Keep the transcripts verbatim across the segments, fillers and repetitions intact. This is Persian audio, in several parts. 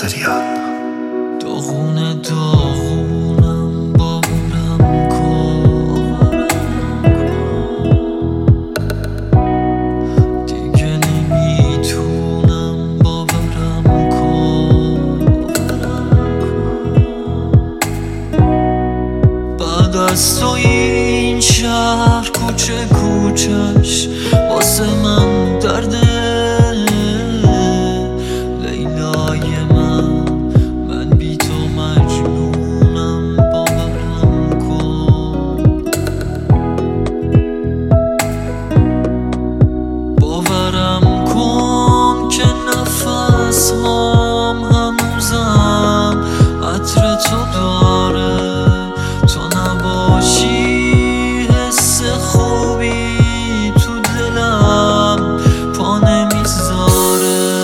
ناصریان. داغونه داغونم باورم کن، دیگه نمیتونم باورم کن. بعد از تو این شهر کوچه کوچش واسه من درده. عطر تو داره، تو نباشی حس خوبی تو دلم پا نمیذاره.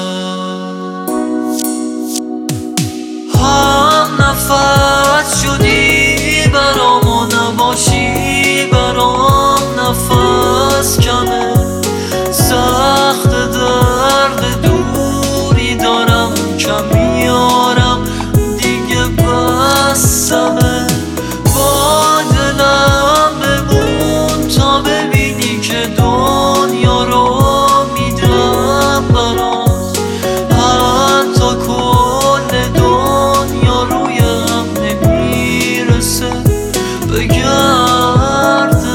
هم نفس شدی برام و نباشی برام نفس کمه. سخت درد دوری دارم کم میارم دیگه بسمه. با دلم بمون تا ببینی که دنیا رو میدم برات. حتی کل دنیا روی هم نمیرسه بگرد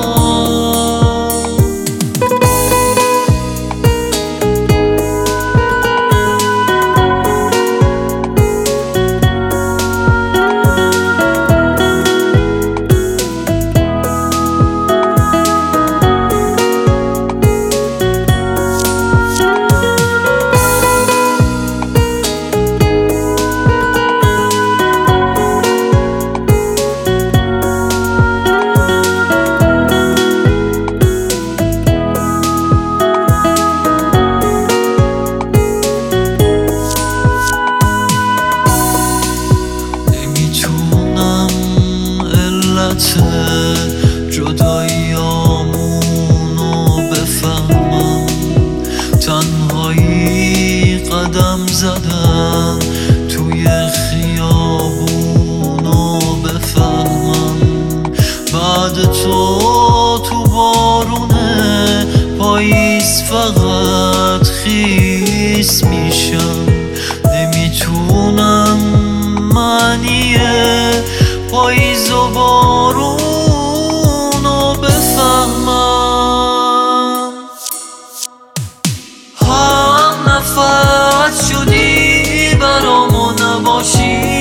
جداییامونو بفهمم. تنهایی قدم زدن توی خیابونو بفهمم. بعد تو تو بارونه پاییز فقط خیس میشم. نمیتونم معنی پاییز و بارونو بفهمم. هم نفس شدی برام و نباشی